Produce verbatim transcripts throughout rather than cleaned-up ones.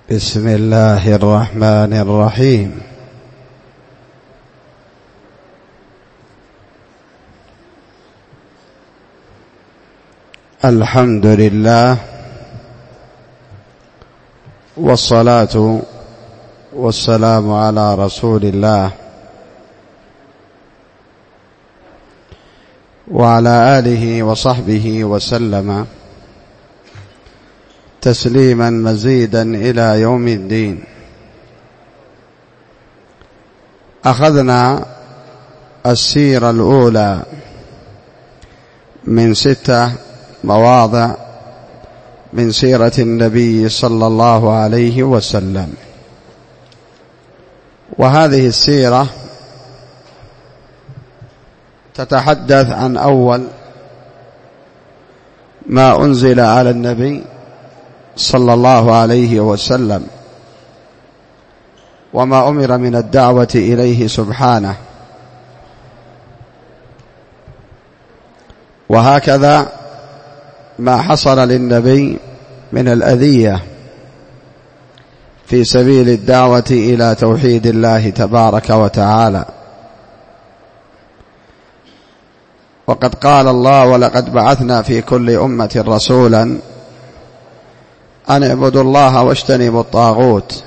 بسم الله الرحمن الرحيم. الحمد لله والصلاة والسلام على رسول الله وعلى آله وصحبه وسلم تسليما مزيدا إلى يوم الدين. أخذنا السيرة الأولى من ستة مواضع من سيرة النبي صلى الله عليه وسلم، وهذه السيرة تتحدث عن أول ما أنزل على النبي صلى الله عليه وسلم وما أمر من الدعوة إليه سبحانه، وهكذا ما حصل للنبي من الأذية في سبيل الدعوة إلى توحيد الله تبارك وتعالى. وقد قال الله: ولقد بعثنا في كل أمة رسولا أن اعبدوا الله واجتنبوا الطاغوت.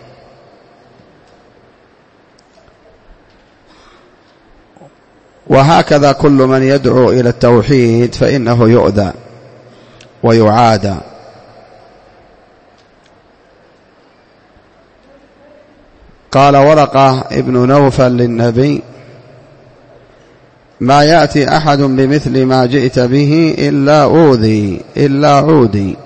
وهكذا كل من يدعو إلى التوحيد فإنه يؤذى ويعادى. قال ورقة ابن نوفل للنبي: ما يأتي أحد بمثل ما جئت به إلا أوذي إلا عودي.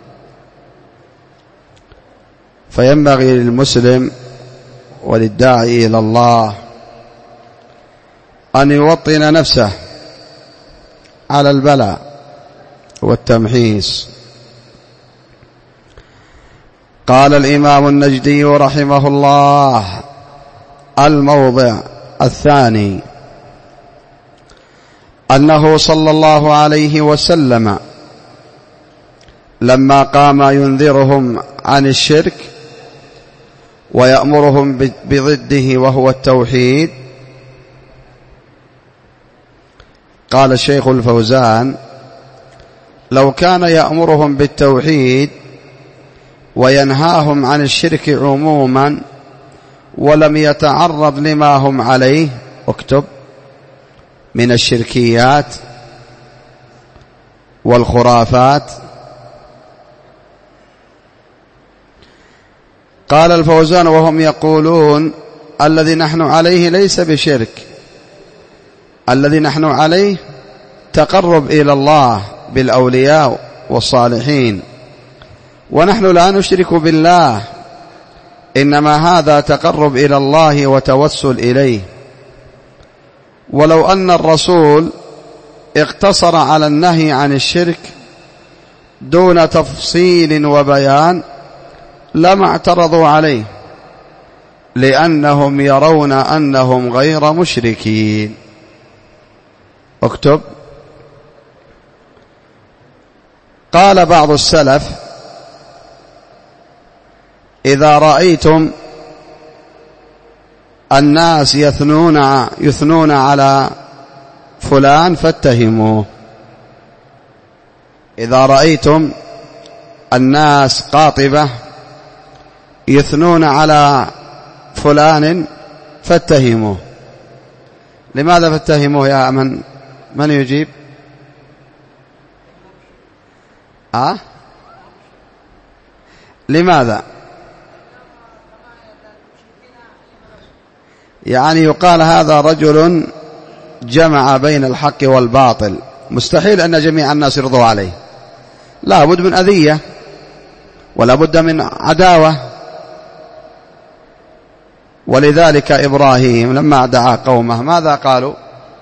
فينبغي للمسلم وللداعي إلى الله أن يوطن نفسه على البلاء والتمحيص. قال الإمام النجدي رحمه الله: الموضع الثاني أنه صلى الله عليه وسلم لما قام ينذرهم عن الشرك ويأمرهم بضده وهو التوحيد، قال الشيخ الفوزان: لو كان يأمرهم بالتوحيد وينهاهم عن الشرك عموما ولم يتعرض لما هم عليه، اكتب، من الشركيات والخرافات. قال الفوزان: وهم يقولون الذي نحن عليه ليس بشرك، الذي نحن عليه تقرب إلى الله بالأولياء والصالحين، ونحن لا نشرك بالله، إنما هذا تقرب إلى الله وتوسل إليه. ولو أن الرسول اقتصر على النهي عن الشرك دون تفصيل وبيان لما اعترضوا عليه، لأنهم يرون أنهم غير مشركين. اكتب. قال بعض السلف: إذا رأيتم الناس يثنون يثنون على فلان فاتهموه. إذا رأيتم الناس قاطبة يثنون على فلان فاتهموه. لماذا فاتهموه يا من من يجيب؟ أه؟ لماذا؟ يعني يقال هذا رجل جمع بين الحق والباطل، مستحيل أن جميع الناس يرضوا عليه، لا بد من أذية ولا بد من عداوة. ولذلك إبراهيم لما دعا قومه ماذا قالوا؟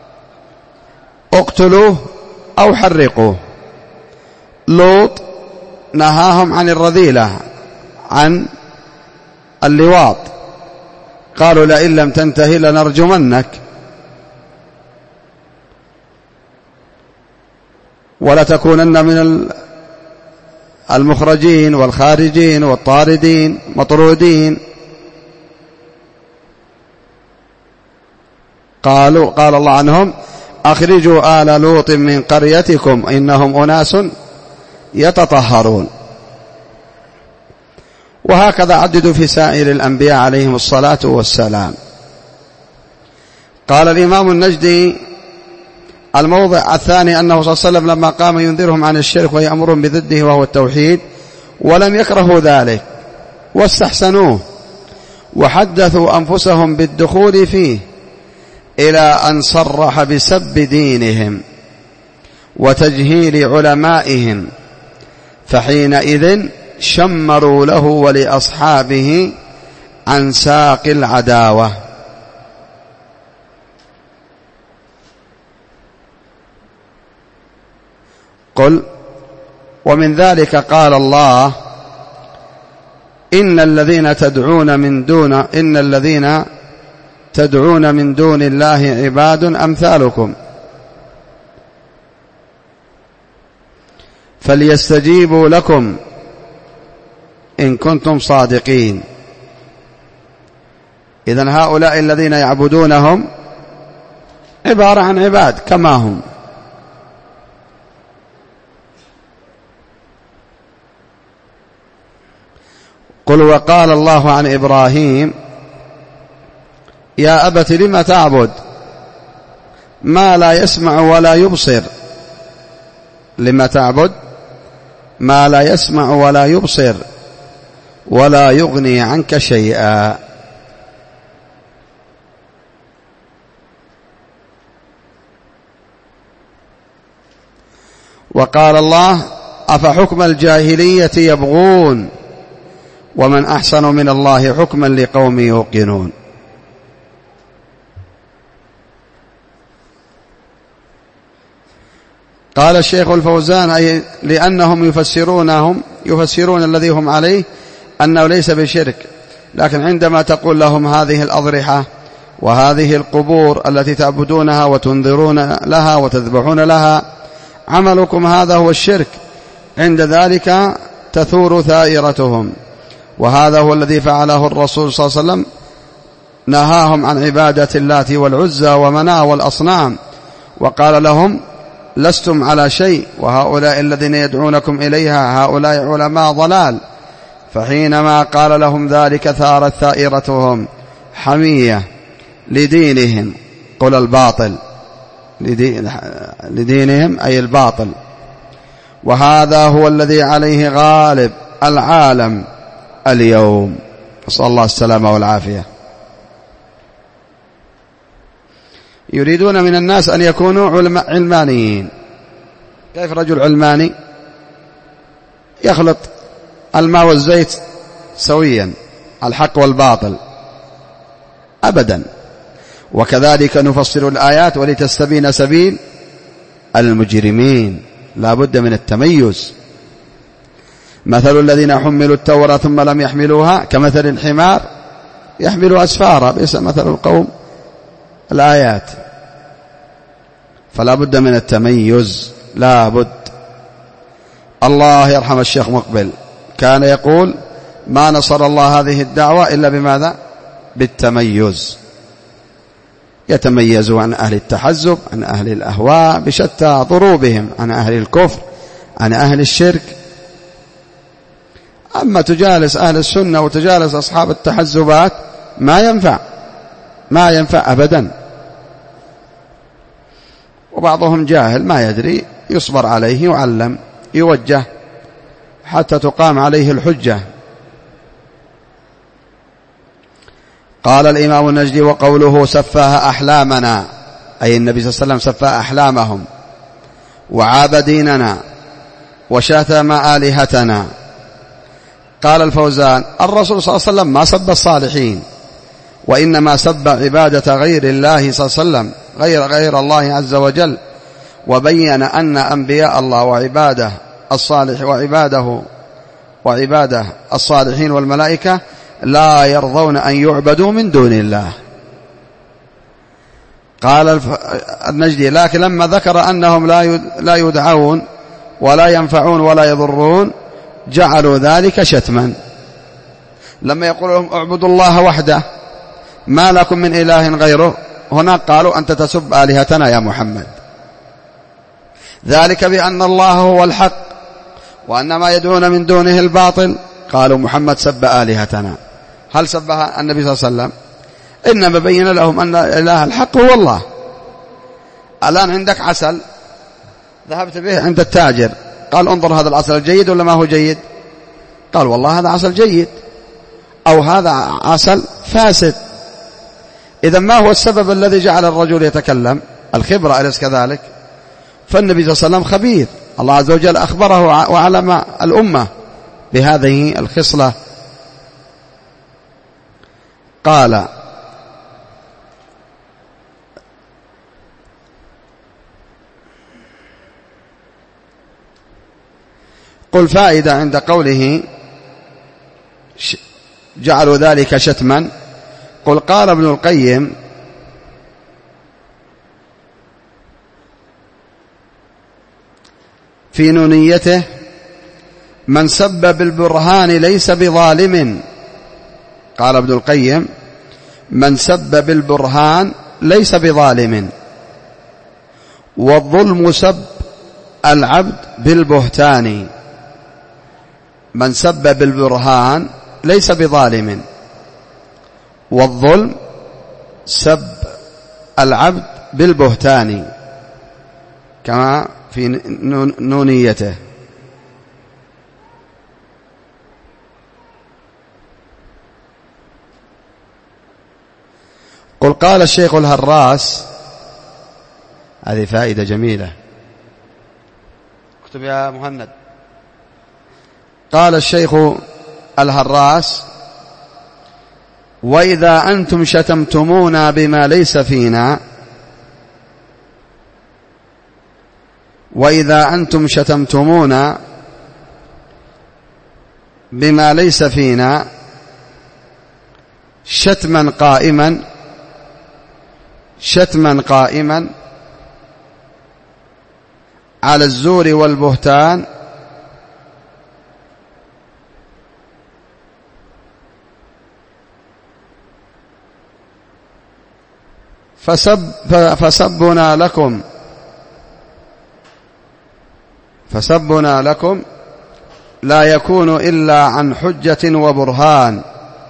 اقتلوه أو حرقوه. لوط نهاهم عن الرذيلة، عن اللواط، قالوا لئن لم تنتهي لنرجمنك ولتكونن من المخرجين والخارجين والطاردين مطرودين. قالوا قال الله عنهم أخرجوا آل لوط من قريتكم إنهم أناس يتطهرون. وهكذا عددوا في سائر الأنبياء عليهم الصلاة والسلام. قال الإمام النجدي الموضع الثاني أنه صلى الله عليه وسلم لما قام ينذرهم عن الشرك ويأمرهم بضده وهو التوحيد ولم يكرهوا ذلك واستحسنوه وحدثوا أنفسهم بالدخول فيه إلى أن صرح بسب دينهم وتجهيل علمائهم، فحينئذ شمروا له ولأصحابه عن ساق العداوة. قل ومن ذلك قال الله إن الذين تدعون من دون إن الذين تدعون من دون الله عباد أمثالكم فليستجيبوا لكم إن كنتم صادقين. إذن هؤلاء الذين يعبدونهم عبارة عن عباد كما هم. قل وقال الله عن إبراهيم يا أبت لم تعبد ما لا يسمع ولا يبصر لم تعبد ما لا يسمع ولا يبصر ولا يغني عنك شيئا. وقال الله أفحكم الجاهلية يبغون ومن أحسن من الله حكما لقوم يوقنون. قال الشيخ الفوزان أي لأنهم يفسرونهم يفسرون الذي هم عليه أنه ليس بشرك، لكن عندما تقول لهم هذه الأضرحة وهذه القبور التي تعبدونها وتنذرون لها وتذبحون لها عملكم هذا هو الشرك، عند ذلك تثور ثائرتهم. وهذا هو الذي فعله الرسول صلى الله عليه وسلم، نهاهم عن عبادة اللات والعزى ومناة والأصنام وقال لهم لستم على شيء وهؤلاء الذين يدعونكم إليها هؤلاء علماء ضلال. فحينما قال لهم ذلك ثارت ثائرتهم حمية لدينهم، قل الباطل لدينهم أي الباطل. وهذا هو الذي عليه غالب العالم اليوم، نسأل الله السلامة والعافية. يريدون من الناس أن يكونوا علمانيين. كيف رجل علماني يخلط الماء والزيت سويا الحق والباطل؟ أبدا. وكذلك نفصل الآيات ولتستبين سبيل المجرمين، لا بد من التميز. مثل الذين حملوا التوراة ثم لم يحملوها كمثل الحمار يحمل أسفارا بئس مثل القوم الآيات. فلا بد من التميز، لا بد. الله يرحم الشيخ مقبل كان يقول ما نصر الله هذه الدعوة إلا بماذا؟ بالتميز. يتميزوا عن أهل التحزب، عن أهل الأهواء بشتى ضروبهم، عن أهل الكفر، عن أهل الشرك. أما تجالس أهل السنة وتجالس أصحاب التحزبات ما ينفع، ما ينفع أبدا. وبعضهم جاهل ما يدري، يصبر عليه يعلم يوجه حتى تقام عليه الحجة. قال الإمام النجدي وقوله سفاه أحلامنا أي النبي صلى الله عليه وسلم سفاه أحلامهم وعاب ديننا وشتم آلهتنا. قال الفوزان الرسول صلى الله عليه وسلم ما سب الصالحين، وإنما سب عبادة غير الله صلى الله عليه وسلم، غير غير الله عز وجل، وبين أن أنبياء الله وعباده الصالح وعباده وعباده الصالحين والملائكة لا يرضون أن يعبدوا من دون الله. قال النجدي لكن لما ذكر أنهم لا لا يدعون ولا ينفعون ولا يضرون جعلوا ذلك شتما. لما يقول لهم اعبدوا الله وحده ما لكم من إله غيره، هناك قالوا أنت تسب آلهتنا يا محمد. ذلك بأن الله هو الحق وأن ما يدعون من دونه الباطل. قالوا محمد سب آلهتنا. هل سبها النبي صلى الله عليه وسلم؟ إنما بين لهم أن إله الحق هو الله. الآن عندك عسل، ذهبت به عند التاجر، قال انظر هذا العسل جيد ولا ما هو جيد؟ قال والله هذا عسل جيد، أو هذا عسل فاسد. إذا ما هو السبب الذي جعل الرجل يتكلم؟ الخبرة، أليس كذلك؟ فالنبي صلى الله عليه وسلم خبير، الله عز وجل أخبره وعلم الأمة بهذه الخصلة. قال قل فائدة عند قوله جعلوا ذلك شتما. قل قال ابن القيم في نونيته من سب بالبرهان ليس بظالم. قال ابن القيم من سب بالبرهان ليس بظالم، والظلم سب العبد بالبهتان. من سب بالبرهان ليس بظالم، والظلم سب العبد بالبهتان، كما في نونيته. قل قال الشيخ الهراس، هذه فائدة جميلة، اكتب يا مهند. قال الشيخ الهراس وإذا أنتم شتمتمونا بما ليس فينا، وإذا أنتم شتمتمونا بما ليس فينا شتما قائما شتما قائما على الزور والبهتان، فسب فسبنا لكم فسبنا لكم لا يكون إلا عن حجة وبرهان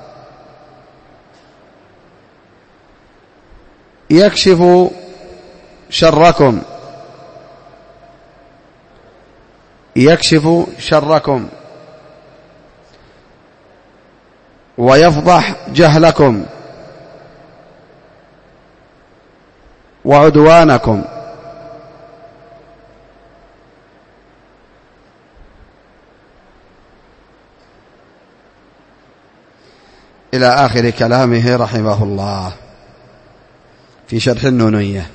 يكشف شركم يكشف شركم ويفضح جهلكم وعدوانكم. إلى آخر كلامه رحمه الله في شرح النونية.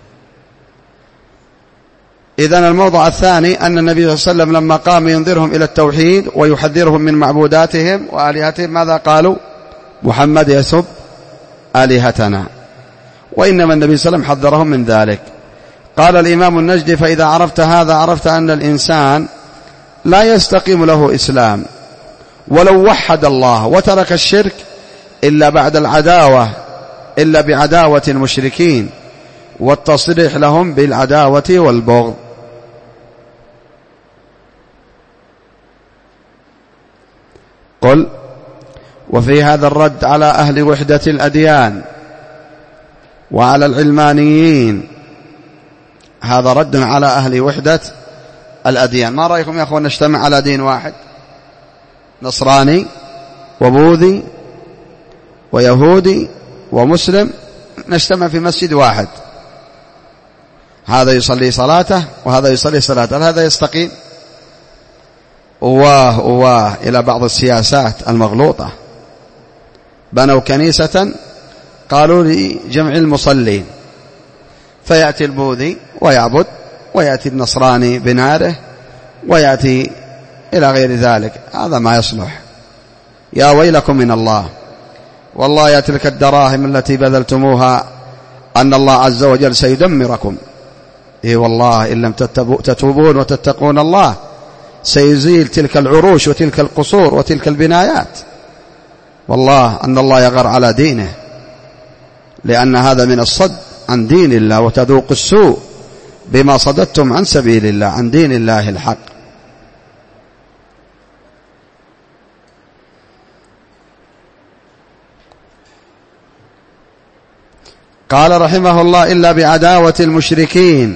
إذن الموضع الثاني أن النبي صلى الله عليه وسلم لما قام ينذرهم إلى التوحيد ويحذرهم من معبوداتهم وآلهتهم ماذا قالوا؟ محمد يسب آلهتنا. وإنما النبي صلى الله عليه وسلم حذرهم من ذلك. قال الإمام النجدي فإذا عرفت هذا عرفت أن الإنسان لا يستقيم له إسلام ولو وحد الله وترك الشرك إلا بعد العداوة إلا بعداوة المشركين والتصريح لهم بالعداوة والبغض. قل وفي هذا الرد على أهل وحدة الأديان وعلى العلمانيين، هذا رد على أهل وحدة الأديان. ما رأيكم يا أخوان نجتمع على دين واحد، نصراني وبوذي ويهودي ومسلم، نجتمع في مسجد واحد، هذا يصلي صلاته وهذا يصلي صلاته، هل هذا يستقيم؟ أواه أواه إلى بعض السياسات المغلوطة، بنوا كنيسة قالوا لجمع المصلين، فيأتي البوذي ويعبد ويأتي النصراني بناره ويأتي إلى غير ذلك. هذا ما يصلح. يا ويلكم من الله، والله يا تلك الدراهم التي بذلتموها أن الله عز وجل سيدمركم. إيه والله إن لم تتوبون وتتقون الله سيزيل تلك العروش وتلك القصور وتلك البنايات. والله أن الله يغر على دينه، لأن هذا من الصد عن دين الله، وتذوق السوء بما صددتم عن سبيل الله، عن دين الله الحق. قال رحمه الله: إلا بعداوة المشركين.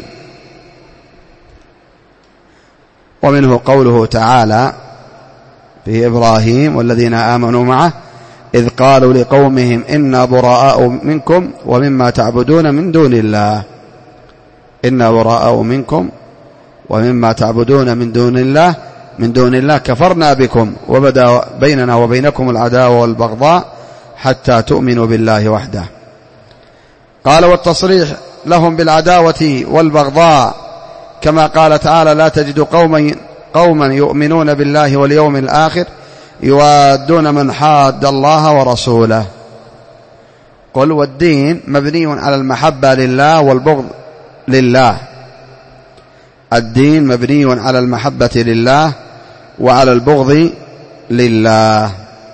ومنه قوله تعالى في إبراهيم والذين آمنوا معه إذ قالوا لقومهم إنا براء منكم ومما تعبدون من دون الله، إنا براء منكم ومما تعبدون من دون الله من دون الله كفرنا بكم وبدا بيننا وبينكم العداوة والبغضاء حتى تؤمنوا بالله وحده. قال: والتصريح لهم بالعداوة والبغضاء كما قال تعالى: لا تجد قوما قوما يؤمنون بالله واليوم الآخر يوادون من حاد الله ورسوله. قل: والدين مبني على المحبة لله والبغض لله. الدين مبني على المحبة لله وعلى البغض لله.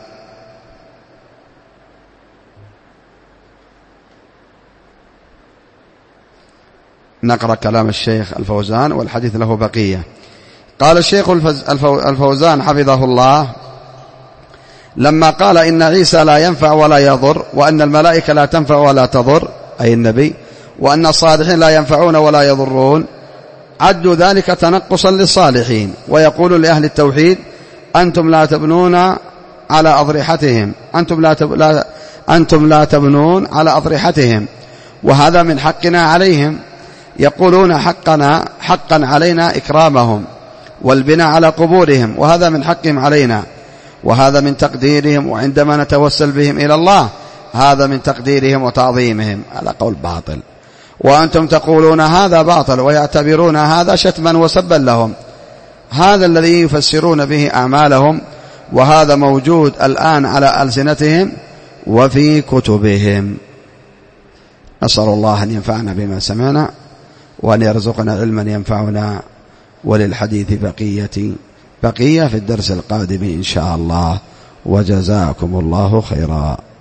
نقرأ كلام الشيخ الفوزان والحديث له بقية. قال الشيخ الفوزان حفظه الله: لما قال إن عيسى لا ينفع ولا يضر، وأن الملائكة لا تنفع ولا تضر أي النبي، وأن الصالحين لا ينفعون ولا يضرون، عدوا ذلك تنقصا للصالحين، ويقول لأهل التوحيد: أنتم لا تبنون على أضرحتهم أنتم لا, تب... لا... أنتم لا تبنون على أضرحتهم، وهذا من حقنا عليهم. يقولون حقنا حقا علينا إكرامهم والبناء على قبورهم، وهذا من حقهم علينا، وهذا من تقديرهم، وعندما نتوسل بهم إلى الله هذا من تقديرهم وتعظيمهم. هذا قول باطل. وأنتم تقولون هذا باطل ويعتبرون هذا شتما وسبا لهم. هذا الذي يفسرون به أعمالهم، وهذا موجود الآن على ألسنتهم وفي كتبهم. نسأل الله أن ينفعنا بما سمعنا وأن يرزقنا علما ينفعنا، وللحديث بقية بقية في الدرس القادم إن شاء الله، وجزاكم الله خيرا.